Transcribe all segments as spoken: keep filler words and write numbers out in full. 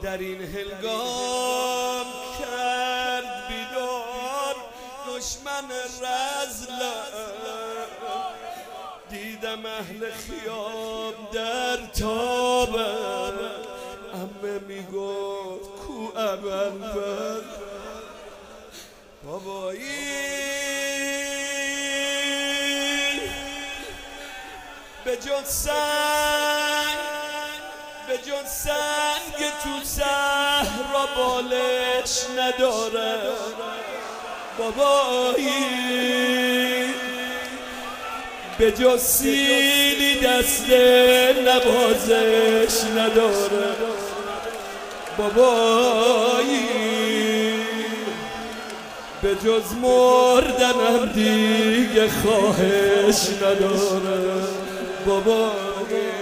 در این هنگام کرد بیدار دشمن رزلم. دیدم اهل خیام در تابم، عمه میگفت کو ابوالفضل. بابایی به جز سنگ به جز سنگ تو صحرا بالش نداره. بابایی به جز سیلی دست نوازش نداره. بابایی به جز مردنم دیگه خواهش نداره. بابایی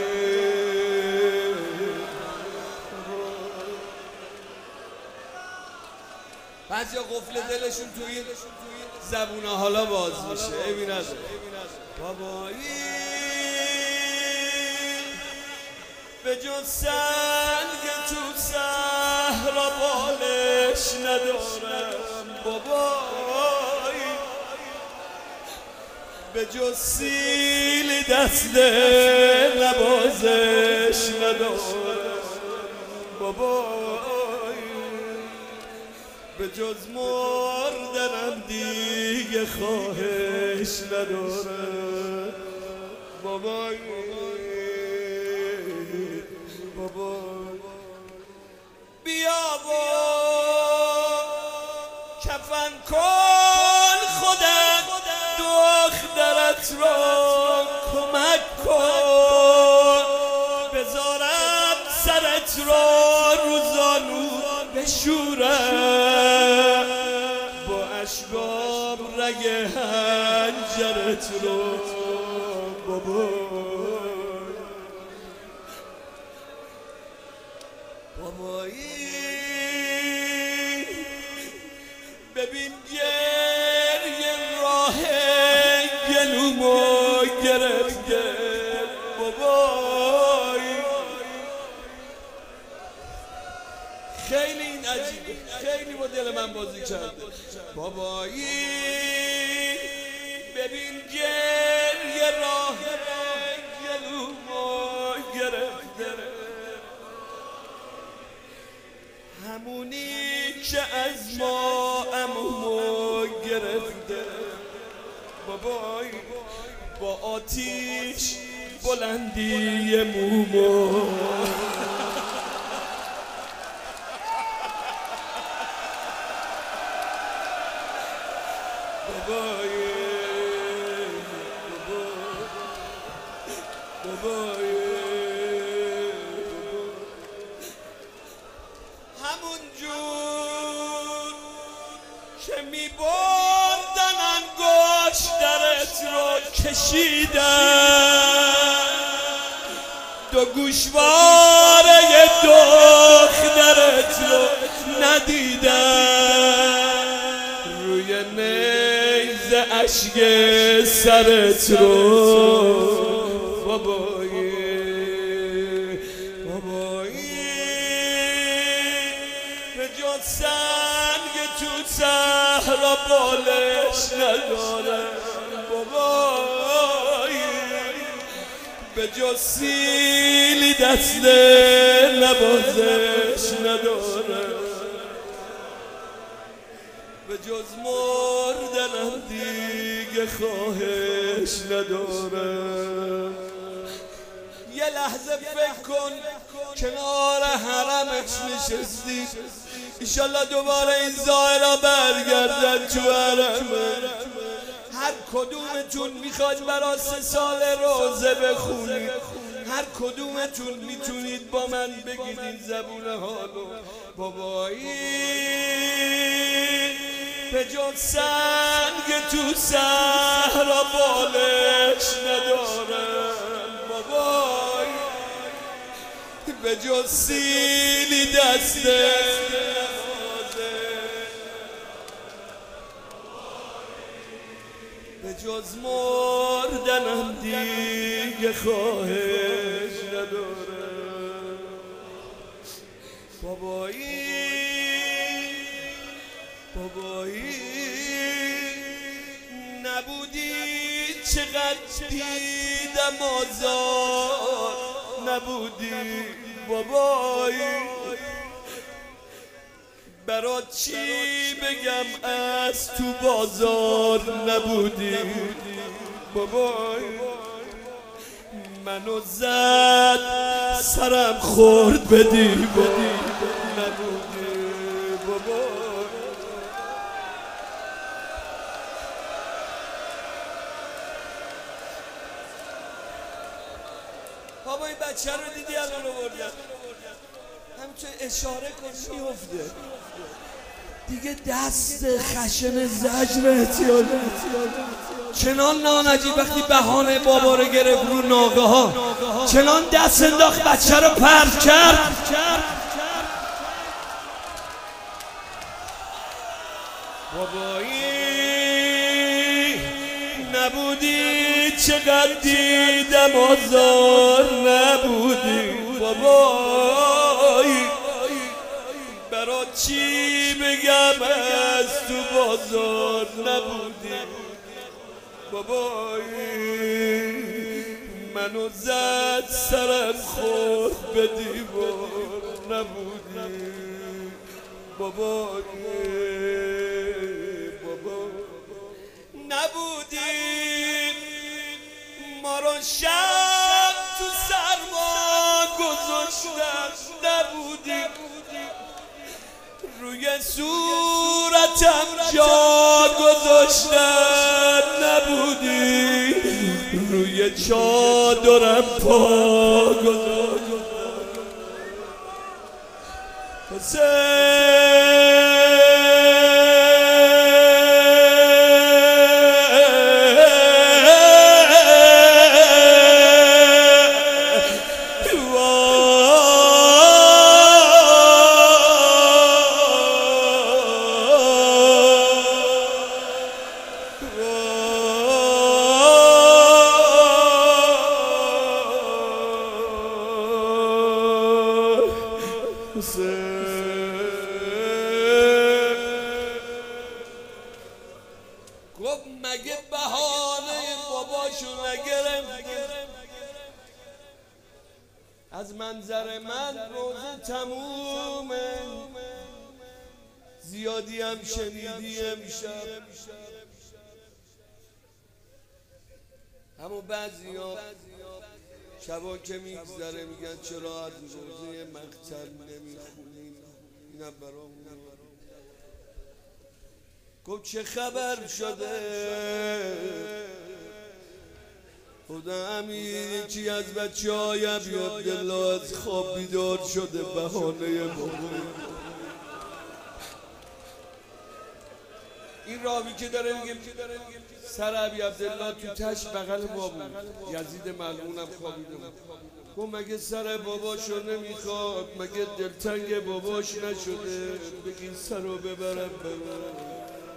بعضی قفل دلشون توی زبونه حالا باز میشه. ای بینده بابایی به جز سنگ تو صحرا بالش ندارم. بابایی به جز سیل دست نوازش ندارم. بابایی به جز مردنم دیگه خواهش نداره. بابایی بابا بیا با کفن کن خودت دخترت را کمک کن. بذارم سرت را روزانو بشورم، با اشکام رگ هنجرت رو. بابا بابایی ببین گریه راه گلومو گرفته. بابایی خیلی این عجیبه، خیلی با دل من بازی کرده. بابایی ببین گریه راه گلومو گرفته، همونی که از ما عمومو گرفته. بابایی با آتیش بلندی مومو بابایی بابایی همون جور که می بردن انگشترت رو کشیدن، دو گوشواره دخترت رو ندیدن، روی نیزه اشک سرت رو. بابایی بابایی به جز سنگ تو صحرا بالش نداره. بابایی به جز سیلی دست نوازش نداره، به جز مردنم دیگه خواهش نداره. یه لحظه فکر کن کنار حرمش نشستی، ایشالله دوباره این زائرا برگردن تو حرمه. هر کدومتون میخواد برا سه سال روزه بخونید، هر کدومتون میتونید با من بگید این زبون حالو. بابایی به جز سنگ تو صحرا بالش ندارم. بابایی به جز سیلی دسته به جز مردنم دیگه خواهش نداره. بابایی بابایی نبودی چقدر دیدم آزار نبودی بابایی برات چی بگم از تو بازار نبودی بابایی منو زد سرم خورد به دیوار نبودی بابایی بابا این بچه رو دیدی الان آوردن همچون اشاره کن میفته دیگه دست خشن زجر احتیاج چنان نانجیب وقتی بهانه بابا رو گرفت رو ناقه ها چنان دست انداخت بچه رو پرت کرد بابایی نبودی چقدر دیدم آزار نبودی بابایی برات چی بگم از تو بازار نبودی بابایی منو زد سرم خورد به دیوار نبودی بابایی نبودی ما رو شب تو سرما گذاشتن نبودی روی صورتم جا گذاشتن نبودی روی چادرم پا گذاشتن گفت مگه بهانه باباشو نگرفت از منظر من روز تمومه زیادی هم شنیدی امشب اما بعضی ها شبا که میگذره میگن چرا از روزه مقتل نمیخونیم اینم برام گفت چه خبر شده خدا امیر یکی از بچه هایم بیاد دلا از خواب بیدار شده بهانه بابا این راوی که داره میگه سر عبی عبدالله تو تش بغل بابو یزید ملعونم خوابیده گفت مگه سر باباشو نمیخواد مگه دلتنگ باباش نشده بگین سر رو ببرم ببرم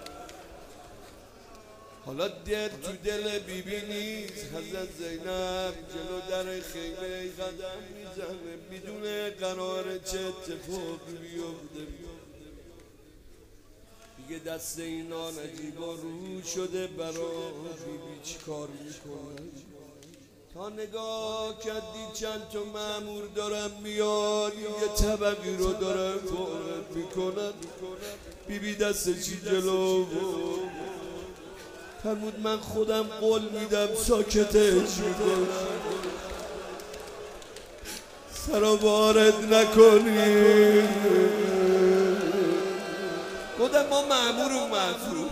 حالا دل تو دل بیبی نیست حضرت زینب جلو در خیمه قدم میزنه میدونه قراره چه اتفاقی بیفته دیگه دست اینا نجیبا رو شده برا بیبی چی کار میکنه تا نگاه کردی چند تا مأمور دارم میاد یه طبقی رو دارم وارد میکنن بیبی دست چی جلو فرمود من خودم قول میدم ساکتش میکنم سرا وارد نکنید خودم ما مأمور و معذور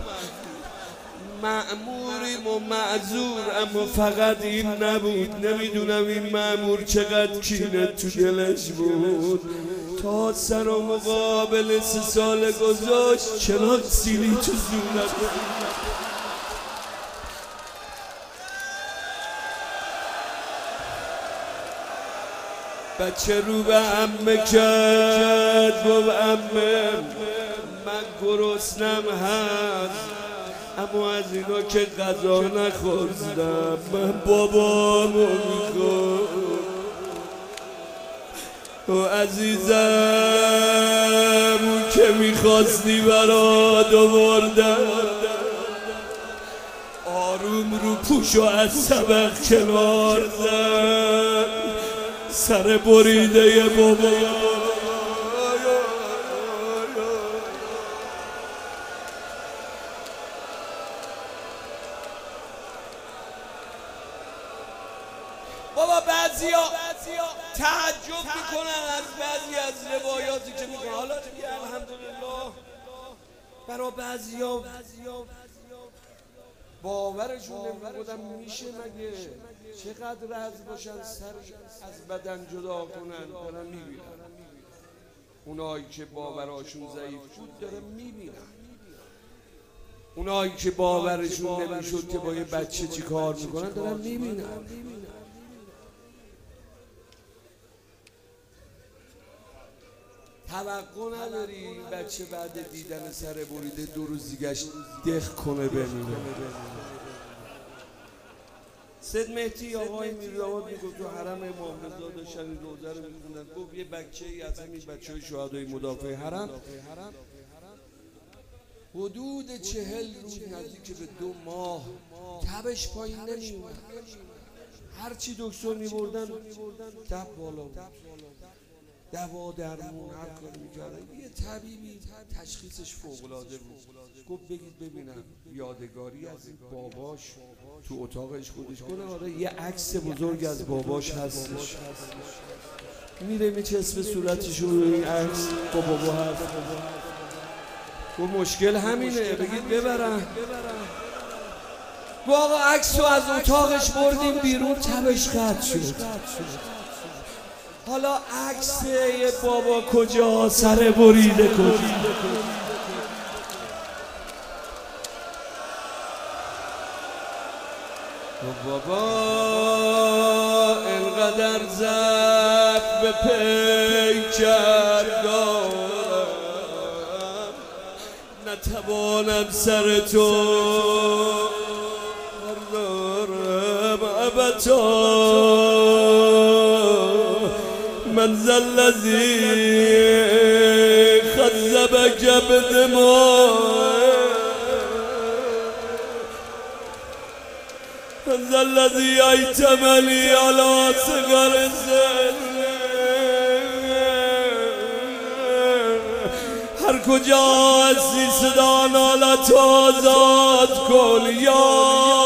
مأموریم و معذور اما فقط این نبود نمیدونم این مأمور چقدر کینه تو دلش بود تا سر و مقابل سه سال گذاشت چنان سیلی تو زونت بچه رو به عمه کرد گفت عمه من گرسنم هست اما از اینا که غذا نخوردم من بابامو میخوام او عزیزم اون که میخواستی برات آوردم آروم رو پوشو از سبق کنار زد سر بریده بابا بابا بعضیا تعجب میکنن از بعضی از روایاتی که میکنن. حالا دیگه الحمدلله برای بعضیا باورشون نمی‌کنم میشه مگه چقدر از باشن سر از بدن جدا کنن. دارن میبینن اونایی که باوراشون ضعیف بود دارن میبینن اونایی که باورشون نمیشد که با یه بچه چی کار میکنن دارن میبینن. توقع نداری این بچه بعد دیدن سر بریده دو روز دیگه‌اش دق کنه بمیره. سید مهدی آقای میرداد میگفت تو حرم امام رضا داشتن این روزه رو میخوندن. گفت یه بچه ای از همین بچه های شهدای مدافع حرم حدود چهل روز نزدیک به دو ماه تبش پایین نمیومد. هرچی دکتر میبردن تب بالا بود. دوا درمون هر کاری میکردن. یه طبیبی تشخیصش فوق‌العاده بود. گفت بگید ببینم یادگاری از این باباش تو اتاقش خودش کنه. آره یه عکس بزرگ از باباش هستش. میره میچسبه صورتش رو این عکس با بابا هست. گفت مشکل همینه بگید ببرن. گفت آقا عکس رو از اتاقش بردیم بیرون تبش قطع شد. حالا عکس یه بابا کجا سر بریده کجا. بابا انقدر زد به پیکر دارم نتوانم سر تو بردارم ابدا. من ذا الذی خذبک بدماء من ذا الذی ایتمنی علی صغر سن. هر کجا هستی صدا نالت آزاد کن یا